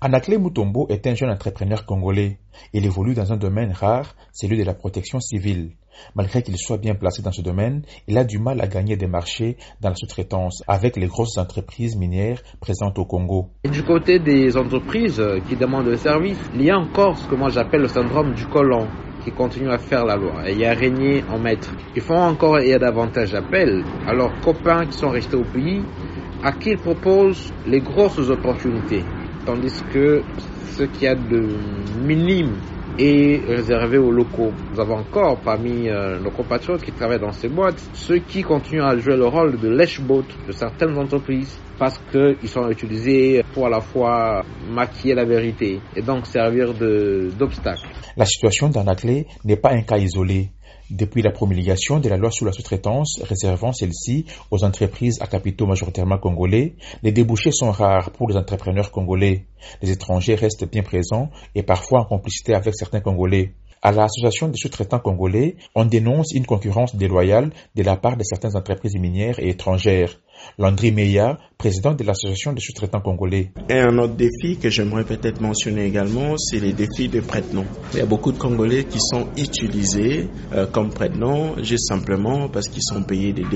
Anakle Mutombo est un jeune entrepreneur congolais. Il évolue dans un domaine rare, celui de la protection civile. Malgré qu'il soit bien placé dans ce domaine, il a du mal à gagner des marchés dans la sous-traitance avec les grosses entreprises minières présentes au Congo. Et du côté des entreprises qui demandent des services, il y a encore ce que moi j'appelle le syndrome du colon qui continue à faire la loi et à régner en maître. Ils font encore et davantage d'appels à leurs copains qui sont restés au pays, à qui ils proposent les grosses opportunités. Tandis que ce qu'il y a de minime est réservé aux locaux. Nous avons encore parmi nos compatriotes qui travaillent dans ces boîtes, ceux qui continuent à jouer le rôle de lèche-botte de certaines entreprises parce qu'ils sont utilisés pour à la fois maquiller la vérité et donc servir d'obstacle. La situation d'Anakle n'est pas un cas isolé. Depuis la promulgation de la loi sur la sous-traitance réservant celle-ci aux entreprises à capitaux majoritairement congolais, les débouchés sont rares pour les entrepreneurs congolais. Les étrangers restent bien présents et parfois en complicité avec certains Congolais. À l'association des sous-traitants congolais, on dénonce une concurrence déloyale de la part de certaines entreprises minières et étrangères. Landry Meya, président de l'association des sous-traitants congolais. Et un autre défi que j'aimerais peut-être mentionner également, c'est les défis de prête-nom. Il y a beaucoup de Congolais qui sont utilisés comme prête-nom juste simplement parce qu'ils sont payés des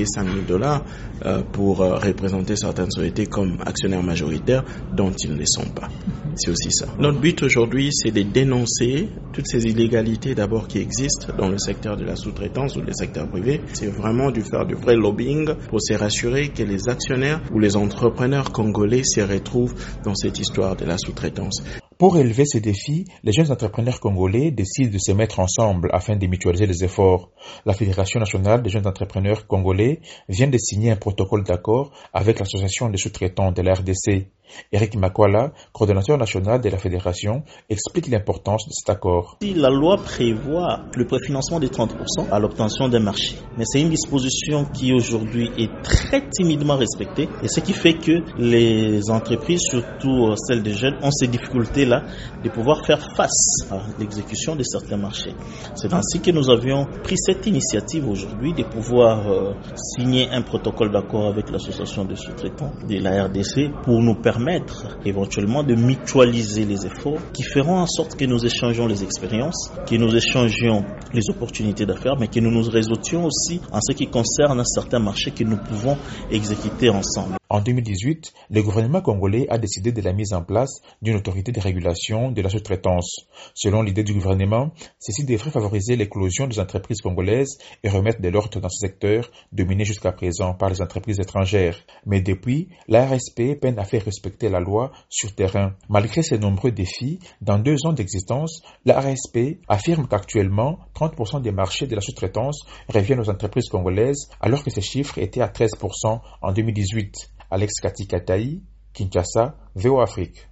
$5,000 pour représenter certaines sociétés comme actionnaires majoritaires dont ils ne le sont pas. C'est aussi ça. Notre but aujourd'hui, c'est de dénoncer toutes ces illégalités d'abord qui existent dans le secteur de la sous-traitance ou le secteur privé. C'est vraiment de faire du vrai lobbying pour se rassurer que les actionnaires ou les entrepreneurs congolais se retrouvent dans cette histoire de la sous-traitance. Pour relever ces défis, les jeunes entrepreneurs congolais décident de se mettre ensemble afin de mutualiser les efforts. La Fédération nationale des jeunes entrepreneurs congolais vient de signer un protocole d'accord avec l'association des sous-traitants de la RDC. Eric Makwala, coordonnateur national de la fédération, explique l'importance de cet accord. La loi prévoit le préfinancement de 30% à l'obtention d'un marché. Mais c'est une disposition qui aujourd'hui est très timidement respectée. Et ce qui fait que les entreprises, surtout celles des jeunes, ont ces difficultés-là de pouvoir faire face à l'exécution de certains marchés. C'est ainsi que nous avions pris cette initiative aujourd'hui de pouvoir signer un protocole d'accord avec l'association des sous-traitants de la RDC pour nous permettre éventuellement de mutualiser les efforts qui feront en sorte que nous échangeons les expériences, que nous échangions les opportunités d'affaires, mais que nous nous réseautions aussi en ce qui concerne certains marchés que nous pouvons exécuter ensemble. En 2018, le gouvernement congolais a décidé de la mise en place d'une autorité de régulation de la sous-traitance. Selon l'idée du gouvernement, ceci devrait favoriser l'éclosion des entreprises congolaises et remettre de l'ordre dans ce secteur dominé jusqu'à présent par les entreprises étrangères. Mais depuis, l'ARSP peine à faire respecter la loi sur terrain. Malgré ces nombreux défis, dans 2 ans d'existence, l'ARSP affirme qu'actuellement, 30% des marchés de la sous-traitance reviennent aux entreprises congolaises, alors que ces chiffres étaient à 13% en 2018. Alex Katikataï, Kinshasa, VOA Afrique.